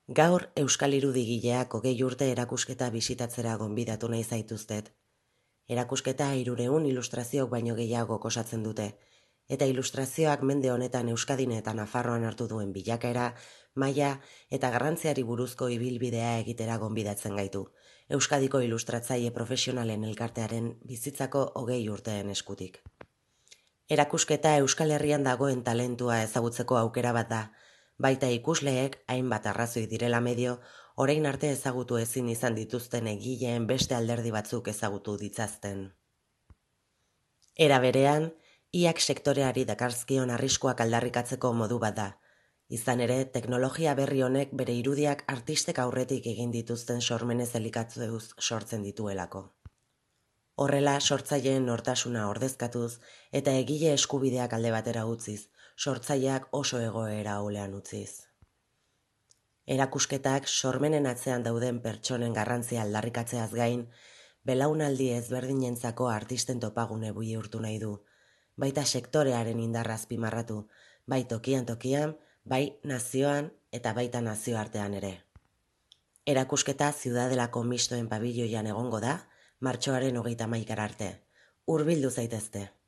Gaur Euskal Irudigileak 20 urte erakusketa bisitatzera gonbidatu nahi zaituztet. Erakusketa 300 ilustraziok baino gehiago osatzen dute, eta ilustrazioak mende honetan Euskadin eta Nafarroan hartu duen bilakaera, maila eta garrantziari buruzko ibilbidea egitera gonbidatzen gaitu, Euskadiko ilustratzaile profesionalen elkartearen bizitzako 20 urteen eskutik. Erakusketa Euskal Herrian dagoen talentua ezagutzeko aukera bat da, baita ikusleek hainbat arrazoi direla medio, orain arte ezagutu ezin izan dituzten egileen beste alderdi batzuk ezagutu ditzazten. Era berean, iak sektoreari dakarzkion arriskuak aldarrikatzeko modu bat da. Izan ere, teknologia berri honek bere irudiak artistek aurretik egin dituzten sormenez elikatzeuz sortzen dituelako. Horrela, sortzaileen nortasuna ordezkatuz eta egile eskubideak alde batera utziz, sortzaileak oso egoera ahulean utziz. Erakusketak sormenen atzean dauden pertsonen garrantzia aldarrikatzeaz gain, belaunaldi ezberdinentzako artisten topagune bihurtu nahi du, baita sektorearen indarra azpimarratu, bai tokian, bai nazioan eta baita nazioartean ere. Erakusketa Ziudadelako Mistoen pabiloian egongo da, martxoaren 31 arte. Hurbildu zaitezte.